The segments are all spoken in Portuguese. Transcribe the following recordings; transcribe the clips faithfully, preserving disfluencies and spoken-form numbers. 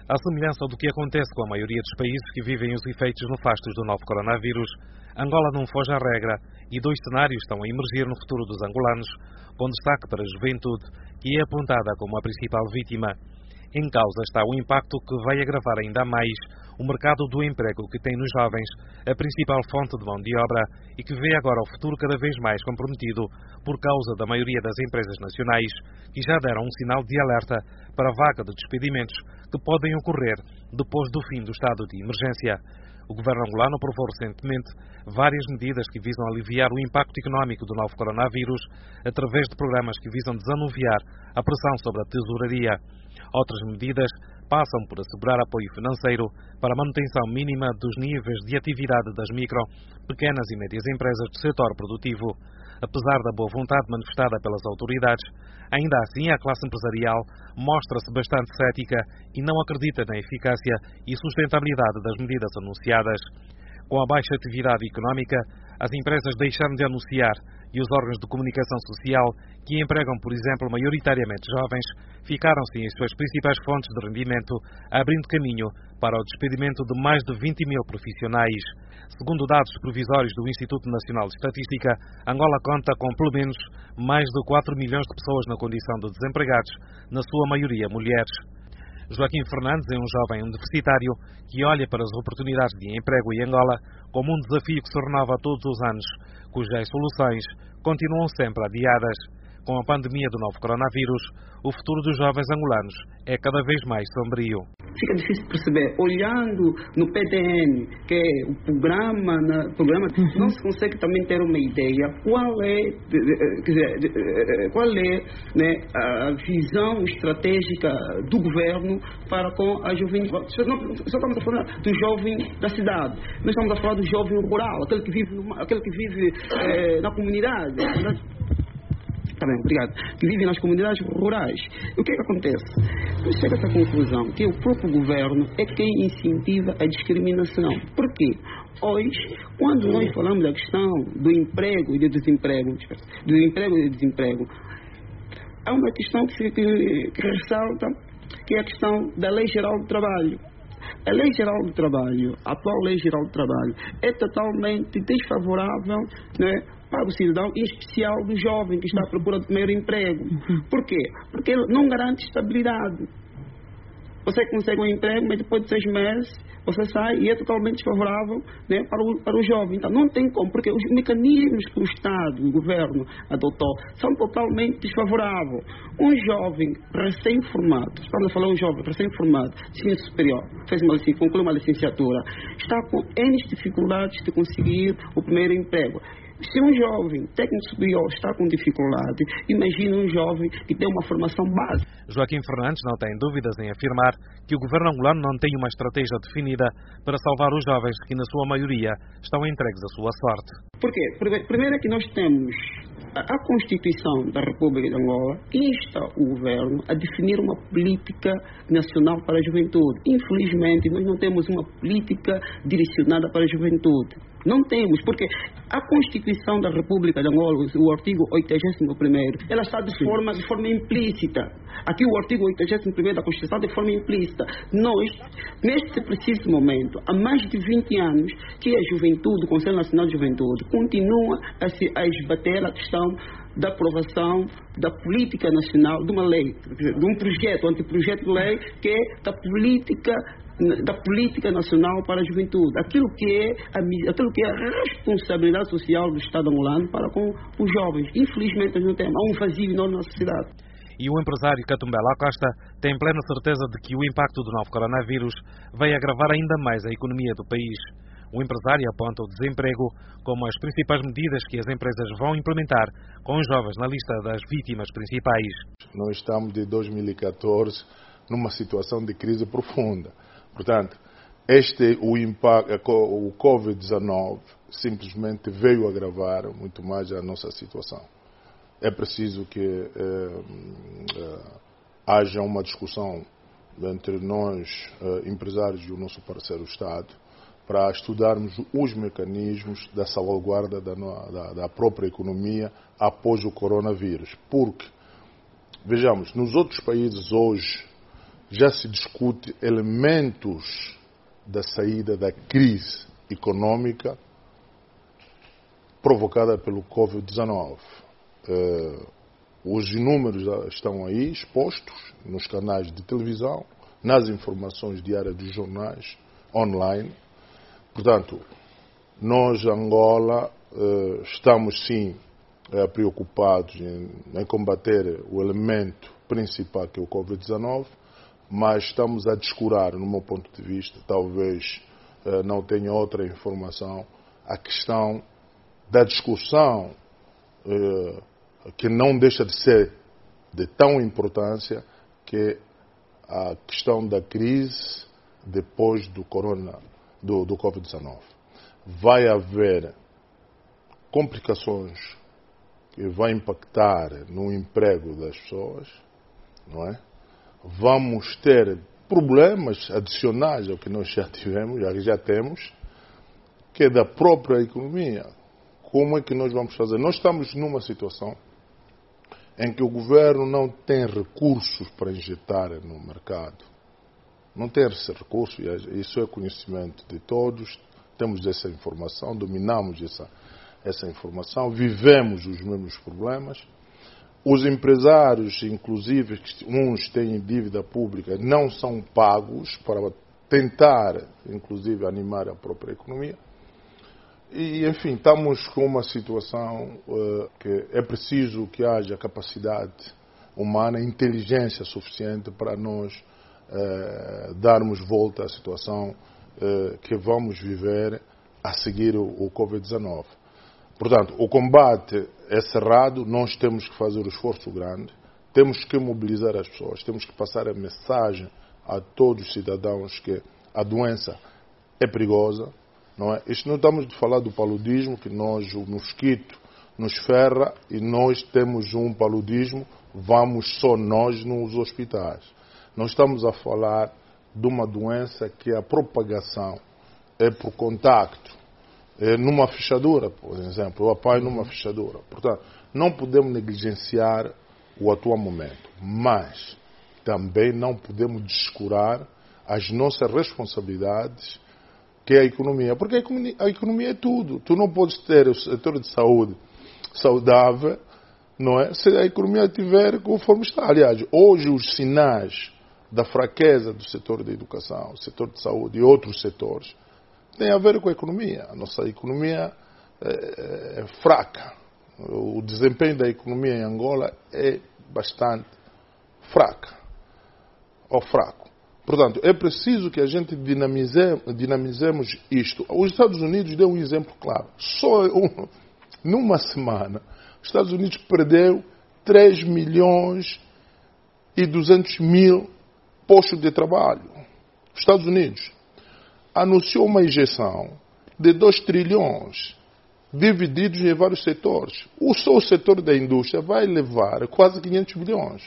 À semelhança do que acontece com a maioria dos países que vivem os efeitos nefastos do novo coronavírus, Angola não foge à regra e dois cenários estão a emergir no futuro dos angolanos, com destaque para a juventude, que é apontada como a principal vítima. Em causa está o impacto que vai agravar ainda mais o mercado do emprego que tem nos jovens, a principal fonte de mão de obra e que vê agora o futuro cada vez mais comprometido por causa da maioria das empresas nacionais, que já deram um sinal de alerta para a vaga de despedimentos que podem ocorrer depois do fim do estado de emergência. O governo angolano aprovou recentemente várias medidas que visam aliviar o impacto económico do novo coronavírus através de programas que visam desanuviar a pressão sobre a tesouraria. Outras medidas passam por assegurar apoio financeiro para a manutenção mínima dos níveis de atividade das micro, pequenas e médias empresas do setor produtivo. Apesar da boa vontade manifestada pelas autoridades, ainda assim a classe empresarial mostra-se bastante cética e não acredita na eficácia e sustentabilidade das medidas anunciadas. Com a baixa atividade económica, as empresas deixaram de anunciar e os órgãos de comunicação social, que empregam, por exemplo, maioritariamente jovens, ficaram sem as suas principais fontes de rendimento, abrindo caminho para o despedimento de mais de vinte mil profissionais. Segundo dados provisórios do Instituto Nacional de Estatística, Angola conta com pelo menos mais de quatro milhões de pessoas na condição de desempregados, na sua maioria mulheres. Joaquim Fernandes é um jovem universitário que olha para as oportunidades de emprego em Angola como um desafio que se renova todos os anos, cujas soluções continuam sempre adiadas. Com a pandemia do novo coronavírus, o futuro dos jovens angolanos é cada vez mais sombrio. Fica difícil perceber, olhando no P T N, que é o programa, na, programa uhum. não se consegue também ter uma ideia qual é, quer dizer, qual é né, a visão estratégica do governo para com a juventude. Só estamos a falar do jovem da cidade, nós estamos a falar do jovem rural, aquele que vive, numa, aquele que vive eh, na comunidade. Tá bem, obrigado. Que vivem nas comunidades rurais. O que é que acontece? Chega a essa conclusão que o próprio governo é quem incentiva a discriminação. Por quê? Hoje, quando nós falamos da questão do emprego e do desemprego, do emprego e do desemprego, há uma questão que, que, que ressalta, que é a questão da Lei Geral do Trabalho. A Lei Geral do Trabalho, a atual Lei Geral do Trabalho, é totalmente desfavorável, né, para o cidadão, em especial do jovem que está à procura do primeiro emprego. Por quê? Porque ele não garante estabilidade. Você consegue um emprego, mas depois de seis meses você sai e é totalmente desfavorável, né, para, o, para o jovem. Então não tem como, porque os mecanismos que o Estado, o governo adotou são totalmente desfavoráveis. Um jovem recém-formado, estamos a falar de um jovem recém-formado, ciência superior, fez uma, concluiu uma licenciatura, está com N dificuldades de conseguir o primeiro emprego. Se um jovem técnico superior está com dificuldade, imagina um jovem que tem uma formação básica. Joaquim Fernandes não tem dúvidas em afirmar que o governo angolano não tem uma estratégia definida para salvar os jovens que, na sua maioria, estão entregues à sua sorte. Por quê? Primeiro é que nós temos a Constituição da República de Angola insta o governo a definir uma política nacional para a juventude. Infelizmente, nós não temos uma política direcionada para a juventude. Não temos, porque a Constituição da República de Angola, o artigo oitagésimo primeiro, ela está de forma, de forma implícita. Aqui o artigo oitagésimo primeiro da Constituição de forma implícita. Nós, neste preciso momento, há mais de vinte anos, que a juventude, o Conselho Nacional de Juventude, continua a se a esbater a questão da aprovação da política nacional, de uma lei, de um projeto, um anteprojeto de lei, que é da política da política nacional para a juventude, aquilo que é a, aquilo que é a responsabilidade social do Estado angolano para com os jovens. Infelizmente nós não temos, há um vazio enorme na sociedade. E o empresário Catumbela Costa tem plena certeza de que o impacto do novo coronavírus vai agravar ainda mais a economia do país. O empresário aponta o desemprego como as principais medidas que as empresas vão implementar com os jovens na lista das vítimas principais. Nós estamos de dois mil e catorze numa situação de crise profunda. Portanto, este, o, impacto, o covid dezenove simplesmente veio agravar muito mais a nossa situação. É preciso que eh, eh, haja uma discussão entre nós, eh, empresários e o nosso parceiro Estado, para estudarmos os mecanismos da salvaguarda da, da, da própria economia após o coronavírus. Porque, vejamos, nos outros países hoje, já se discute elementos da saída da crise econômica provocada pelo covid dezenove. Uh, os números estão aí expostos nos canais de televisão, nas informações diárias dos jornais, online. Portanto, nós, Angola, uh, estamos sim uh, preocupados em, em combater o elemento principal que é o covid dezenove, mas estamos a descurar, no meu ponto de vista, talvez uh, não tenha outra informação, a questão da discussão uh, que não deixa de ser de tão importância, que é a questão da crise depois do corona, do, do covid dezenove. Vai haver complicações que vão impactar no emprego das pessoas, não é? Vamos ter problemas adicionais ao que nós já tivemos, já, já temos, que é da própria economia. Como é que nós vamos fazer? Nós estamos numa situação em que o governo não tem recursos para injetar no mercado. Não tem esse recurso, e isso é conhecimento de todos, temos essa informação, dominamos essa, essa informação, vivemos os mesmos problemas. Os empresários, inclusive, uns têm dívida pública, não são pagos para tentar, inclusive, animar a própria economia. E, enfim, estamos com uma situação uh, que é preciso que haja capacidade humana, inteligência suficiente para nós uh, darmos volta à situação uh, que vamos viver a seguir o, o covid dezenove. Portanto, o combate é cerrado, nós temos que fazer um esforço grande, temos que mobilizar as pessoas, temos que passar a mensagem a todos os cidadãos que a doença é perigosa. Não é? Isto não estamos a falar do paludismo, que nós, o mosquito nos ferra e nós temos um paludismo, vamos só nós nos hospitais. Nós estamos a falar de uma doença que a propagação é por contacto, é numa fechadura, por exemplo, eu apanho numa fechadura. Portanto, não podemos negligenciar o atual momento, mas também não podemos descurar as nossas responsabilidades, que é a economia. Porque a economia, a economia é tudo. Tu não podes ter o setor de saúde saudável, não é? Se a economia estiver conforme está. Aliás, hoje os sinais da fraqueza do setor da educação, o setor de saúde e outros setores têm a ver com a economia. A nossa economia é, é fraca. O desempenho da economia em Angola é bastante fraca ou fraco. Portanto, é preciso que a gente dinamize, dinamizemos isto. Os Estados Unidos deu um exemplo claro. Só um, numa semana, os Estados Unidos perdeu três milhões e duzentos mil postos de trabalho. Os Estados Unidos anunciou uma injeção de dois trilhões, divididos em vários setores. O só o setor da indústria vai levar quase quinhentos milhões.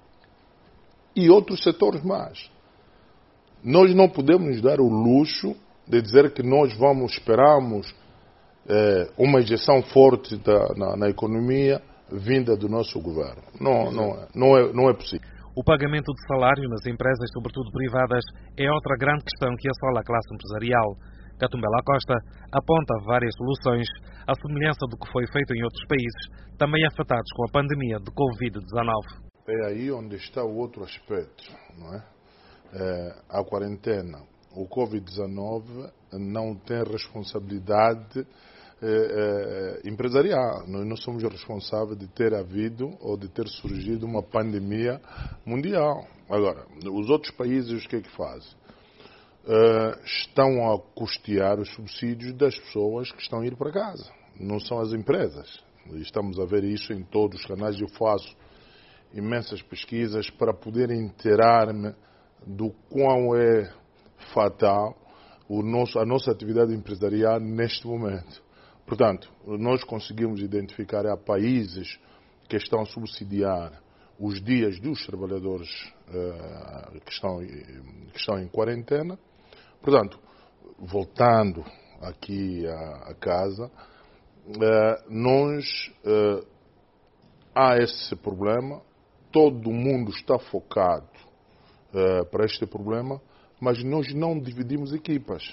E outros setores mais. Nós não podemos nos dar o luxo de dizer que nós vamos, esperamos eh, uma injeção forte da, na, na economia vinda do nosso governo. Não, não, é, não, é, não é possível. O pagamento de salário nas empresas, sobretudo privadas, é outra grande questão que assola a classe empresarial. Catumbela Costa aponta várias soluções, à semelhança do que foi feito em outros países, também afetados com a pandemia de covid dezenove. É aí onde está o outro aspecto, não é? É, a quarentena, o covid dezenove não tem responsabilidade é, é, empresarial. Nós não somos responsáveis de ter havido ou de ter surgido uma pandemia mundial. Agora, os outros países o que é que fazem? É, estão a custear os subsídios das pessoas que estão a ir para casa. Não são as empresas. Estamos a ver isso em todos os canais. Eu faço imensas pesquisas para poder inteirar-me do quão é fatal o nosso, a nossa atividade empresarial neste momento. Portanto, nós conseguimos identificar há países que estão a subsidiar os dias dos trabalhadores uh, que, estão, que estão em quarentena. Portanto, voltando aqui a, a casa, uh, nós uh, há esse problema, todo mundo está focado uh, para este problema, mas nós não dividimos equipas.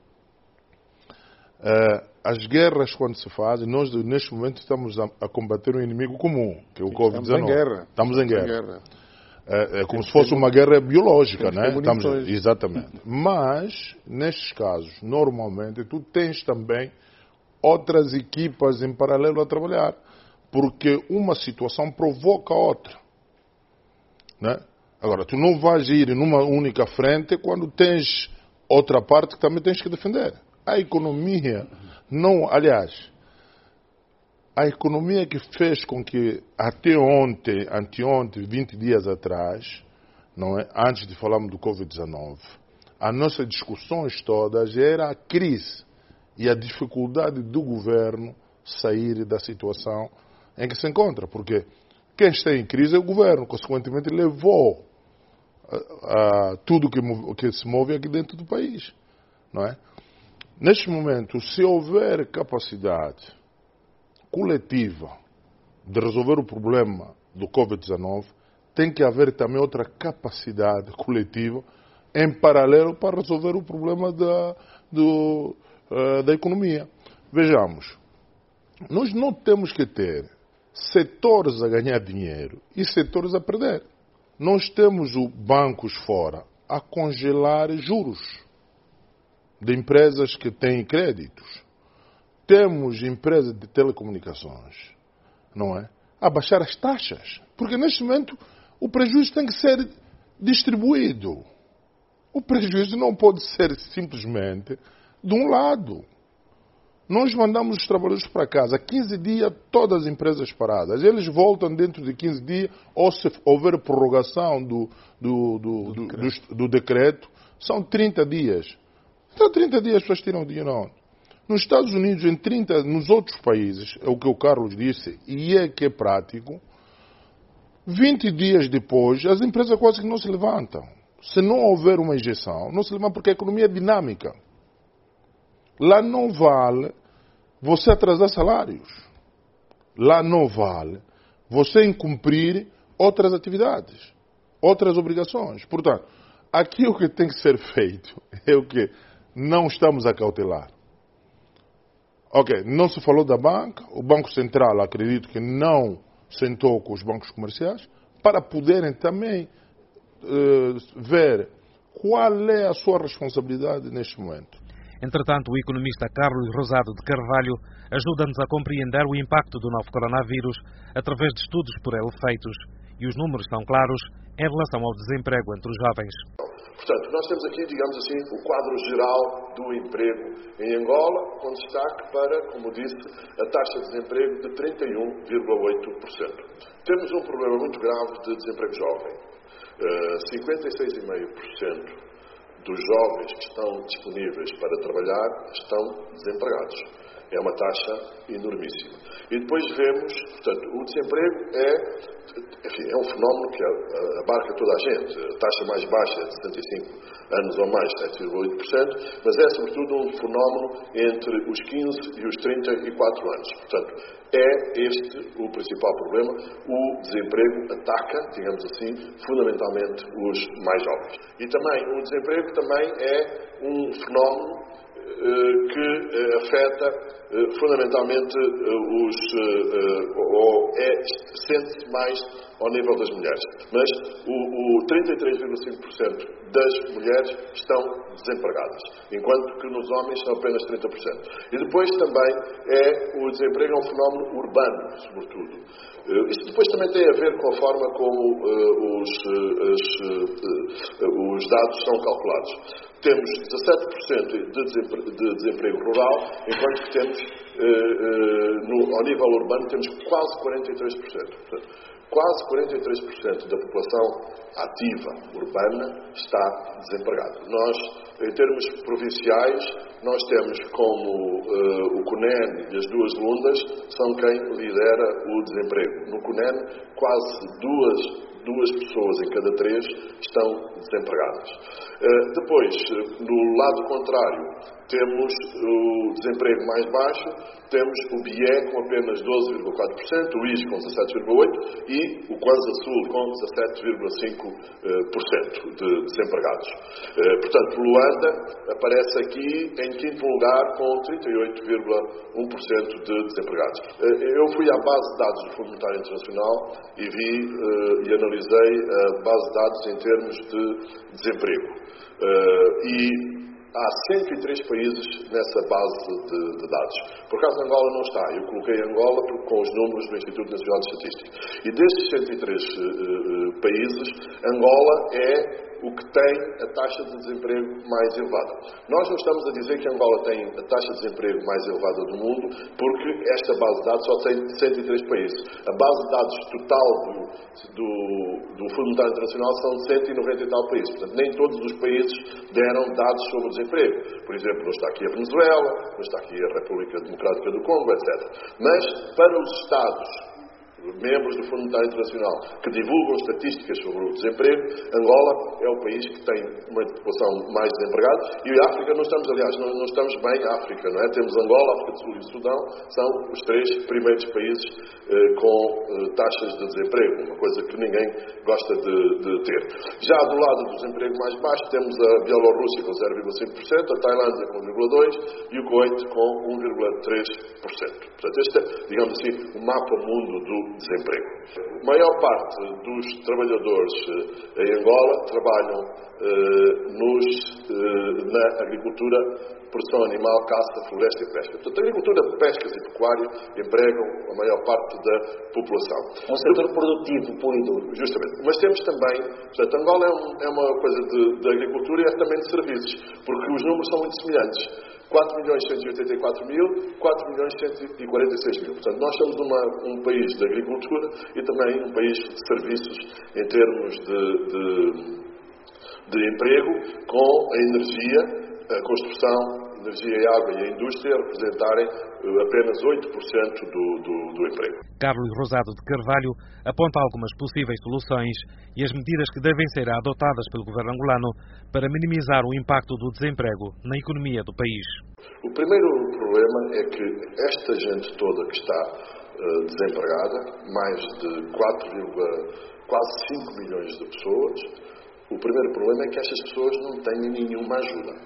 Uh, as guerras, quando se fazem, nós neste momento estamos a, a combater um inimigo comum, que é o covid dezenove. Estamos em guerra. Estamos em guerra. Estamos em guerra. É, é como se fosse uma guerra biológica, né? Estamos, exatamente. Mas, nestes casos, normalmente, tu tens também outras equipas em paralelo a trabalhar, porque uma situação provoca outra, né? Agora, tu não vais ir numa única frente quando tens outra parte que também tens que defender. A economia não, aliás, a economia que fez com que até ontem, anteontem, vinte dias atrás, não é? Antes de falarmos do covid dezenove, as nossas discussões todas era a crise e a dificuldade do governo sair da situação em que se encontra. Porque quem está em crise é o governo, consequentemente levou a, a tudo que, que se move aqui dentro do país, não é? Neste momento, se houver capacidade coletiva de resolver o problema do covid dezenove, tem que haver também outra capacidade coletiva em paralelo para resolver o problema da, do, uh, da economia. Vejamos, nós não temos que ter setores a ganhar dinheiro e setores a perder. Nós temos o bancos fora a congelar juros de empresas que têm créditos. Temos empresas de telecomunicações, não é? A baixar as taxas. Porque neste momento o prejuízo tem que ser distribuído. O prejuízo não pode ser simplesmente de um lado. Nós mandamos os trabalhadores para casa, quinze dias, todas as empresas paradas. Eles voltam dentro de quinze dias, ou se houver prorrogação do, do, do, do, do, decreto. do, do decreto, são trinta dias. Então trinta dias as pessoas tiram o dinheiro onde? Nos Estados Unidos, em trinta, nos outros países, é o que o Carlos disse, e é que é prático, vinte dias depois, as empresas quase que não se levantam. Se não houver uma injeção, não se levantam porque a economia é dinâmica. Lá não vale você atrasar salários. Lá não vale você incumprir outras atividades, outras obrigações. Portanto, aqui o que tem que ser feito é o que não estamos a cautelar. Ok, não se falou da banca, o Banco Central, acredito que não sentou com os bancos comerciais para poderem também uh, ver qual é a sua responsabilidade neste momento. Entretanto, o economista Carlos Rosado de Carvalho ajuda-nos a compreender o impacto do novo coronavírus através de estudos por ele feitos, e os números são claros em relação ao desemprego entre os jovens. Portanto, nós temos aqui, digamos assim, o quadro geral do emprego em Angola, com destaque para, como disse, a taxa de desemprego de trinta e um vírgula oito por cento. Temos um problema muito grave de desemprego jovem. Uh, cinquenta e seis vírgula cinco por cento dos jovens que estão disponíveis para trabalhar estão desempregados. É uma taxa enormíssima. E depois vemos, portanto, o desemprego é, enfim, é um fenómeno que abarca toda a gente. A taxa mais baixa é de setenta e cinco anos ou mais, sete vírgula oito por cento, mas é sobretudo um fenómeno entre os quinze e os trinta e quatro anos. Portanto, é este o principal problema. O desemprego ataca, digamos assim, fundamentalmente os mais jovens. E também, o desemprego também é um fenómeno que afeta fundamentalmente os, ou é, sente-se mais ao nível das mulheres. Mas o, o trinta e três vírgula cinco por cento das mulheres estão desempregadas, enquanto que nos homens são apenas trinta por cento. E depois também é, o desemprego é um fenómeno urbano, sobretudo. Isto depois também tem a ver com a forma como uh, os, uh, os, uh, os dados são calculados. Temos dezassete por cento de desemprego, de desemprego rural, enquanto que temos, uh, uh, no, ao nível urbano, temos quase quarenta e três por cento. Portanto, quase quarenta e três por cento da população ativa urbana está desempregada. Nós, em termos provinciais, nós temos como uh, o CUNEN e as duas lundas são quem lidera o desemprego. No CUNEN, quase duas, duas pessoas em cada três estão desempregadas. Uh, depois, no lado contrário, temos o desemprego mais baixo, temos o B I E com apenas doze vírgula quatro por cento, o I S com dezassete vírgula oito por cento e o Kwanza Sul com dezassete vírgula cinco por cento de desempregados. Portanto, Luanda aparece aqui em quinto lugar com trinta e oito vírgula um por cento de desempregados. Eu fui à base de dados do Fundo Monetário Internacional e vi e analisei a base de dados em termos de desemprego. E há cento e três países nessa base de, de dados. Por acaso Angola não está. Eu coloquei Angola com os números do Instituto Nacional de Estatística. E destes cento e três uh, países, Angola é o que tem a taxa de desemprego mais elevada. Nós não estamos a dizer que Angola tem a taxa de desemprego mais elevada do mundo, porque esta base de dados só tem cento e três países. A base de dados total do, do, do Fundo Monetário Internacional são de cento e noventa e tal países. Portanto, nem todos os países deram dados sobre o desemprego. Por exemplo, não está aqui a Venezuela, não está aqui a República Democrática do Congo, etcétera. Mas, para os Estados membros do Fundo Monetário Internacional que divulgam estatísticas sobre o desemprego, Angola é o país que tem uma população mais desempregada, e a África, não estamos, aliás, não, não estamos bem em África, não é? Temos Angola, África do Sul e Sudão, são os três primeiros países eh, com eh, taxas de desemprego, uma coisa que ninguém gosta de, de ter. Já do lado do desemprego mais baixo, temos a Bielorrússia com zero vírgula cinco por cento, a Tailândia com um vírgula dois por cento e o Kuwait com um vírgula três por cento. Portanto, este é, digamos assim, o mapa mundo do desemprego. A maior parte dos trabalhadores eh, em Angola trabalham eh, nos, eh, na agricultura, produção animal, caça, floresta e pesca. Portanto, a agricultura, pescas e pecuária empregam a maior parte da população. Um setor produtivo, puro e duro. Justamente. Mas temos também, portanto, Angola é, um, é uma coisa de, de agricultura e é também de serviços, porque os números são muito semelhantes. quatro milhões cento e oitenta e quatro mil, quatro milhões cento e quarenta e seis mil. Portanto, nós somos uma, um país de agricultura e também um país de serviços em termos de, de, de emprego, com a energia, a construção, a energia e a água e a indústria representarem apenas oito por cento do, do, do emprego. Carlos Rosado de Carvalho aponta algumas possíveis soluções e as medidas que devem ser adotadas pelo governo angolano para minimizar o impacto do desemprego na economia do país. O primeiro problema é que esta gente toda que está uh, desempregada, mais de quatro, quase cinco milhões de pessoas, o primeiro problema é que estas pessoas não têm nenhuma ajuda.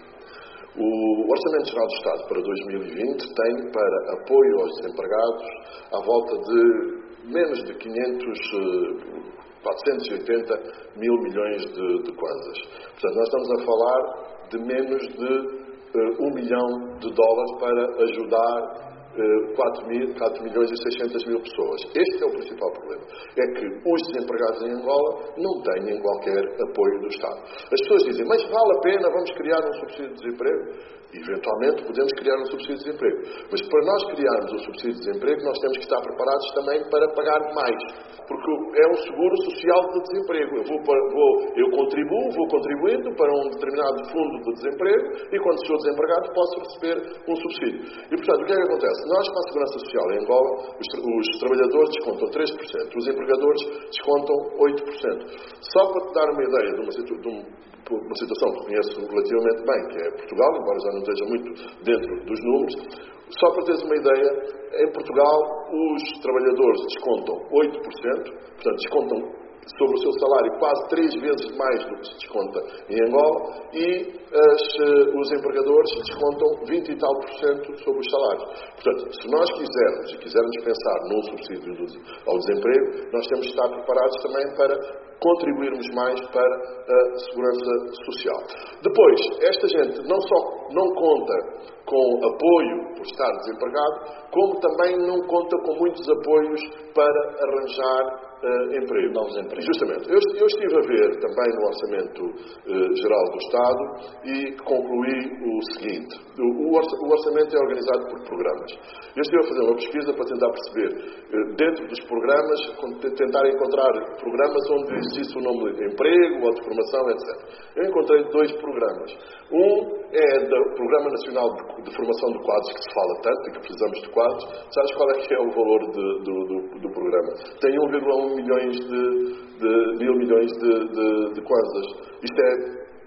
O Orçamento Geral do Estado para dois mil e vinte tem para apoio aos desempregados à volta de menos de quinhentos, quatrocentos e oitenta mil milhões de, de kwanzas. Portanto, nós estamos a falar de menos de uh, um milhão de dólares para ajudar quatro milhões e seiscentas mil pessoas. Este é o principal problema. É que os desempregados em Angola não têm qualquer apoio do Estado. As pessoas dizem, mas vale a pena, vamos criar um subsídio de desemprego? Eventualmente podemos criar um subsídio de desemprego. Mas para nós criarmos um subsídio de desemprego, nós temos que estar preparados também para pagar mais. Porque é um seguro social de desemprego. Eu, vou, vou, eu contribuo, vou contribuindo para um determinado fundo de desemprego e quando sou desempregado posso receber um subsídio. E, portanto, o que é que acontece? Nós, para a Segurança Social em Angola, os, os trabalhadores descontam três por cento, os empregadores descontam oito por cento. Só para te dar uma ideia de uma, de um, uma situação que conheço relativamente bem, que é Portugal, embora já não esteja muito dentro dos números, só para teres uma ideia, em Portugal os trabalhadores descontam oito por cento, portanto descontam sobre o seu salário quase três vezes mais do que se desconta em Angola e as, os empregadores descontam vinte e tal por cento sobre os salários. Portanto, se nós quisermos e quisermos pensar num subsídio ao desemprego, nós temos que estar preparados também para contribuirmos mais para a segurança social. Depois, esta gente não só não conta com apoio por estar desempregado, como também não conta com muitos apoios para arranjar Uh, emprego. Novos empregos. Justamente. Eu, eu estive a ver também no Orçamento uh, Geral do Estado e concluí o seguinte. O, o orçamento é organizado por programas. Eu estive a fazer uma pesquisa para tentar perceber, uh, dentro dos programas, tentar encontrar programas onde existisse o nome de emprego ou de formação, etcétera. Eu encontrei dois programas. Um é do Programa Nacional de, de Formação de Quadros, que se fala tanto e que precisamos de quadros. Sabes qual é que é o valor de, do, do, do programa? Tem um vírgula um milhões de, de mil milhões de, de, de kwanzas. Isto é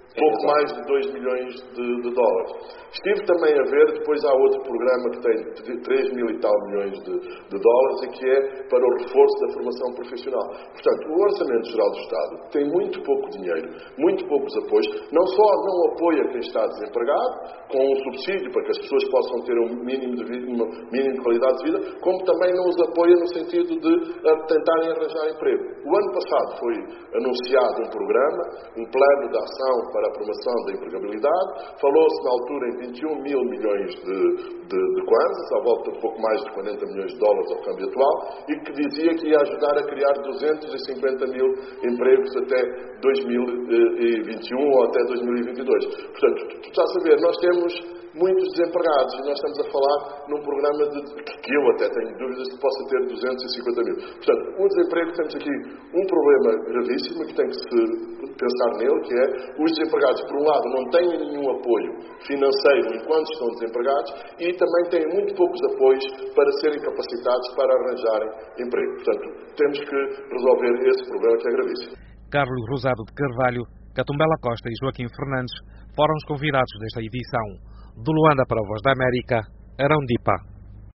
pouco mais de dois milhões de, de dólares. Estive também a ver, depois há outro programa que tem três mil e tal milhões de, de dólares e que é para o reforço da formação profissional. Portanto, o Orçamento Geral do Estado tem muito pouco dinheiro, muito poucos apoios, não só não apoia quem está desempregado, com um subsídio para que as pessoas possam ter um mínimo de, vida, um mínimo de qualidade de vida, como também não os apoia no sentido de uh, tentarem arranjar emprego. O ano passado foi anunciado um programa, um plano de ação para a promoção da empregabilidade, falou-se na altura em vinte e um mil milhões de, de, de kwanzas, à volta de pouco mais de quarenta milhões de dólares ao câmbio atual, e que dizia que ia ajudar a criar duzentos e cinquenta mil empregos até dois mil e vinte e um ou até dois mil e vinte e dois. Portanto, tu, tu estás a ver, nós temos muitos desempregados e nós estamos a falar num programa de, que eu até tenho dúvidas que possa ter duzentos e cinquenta mil. Portanto, o desemprego, temos aqui um problema gravíssimo que tem que se pensar nele, que é os desempregados, por um lado, não têm nenhum apoio financeiro enquanto estão desempregados e também têm muito poucos apoios para serem capacitados para arranjarem emprego. Portanto, temos que resolver esse problema que é gravíssimo. Carlos Rosado de Carvalho, Catumbela Costa e Joaquim Fernandes foram os convidados desta edição. De Luanda para a Voz da América, Arão Dipa.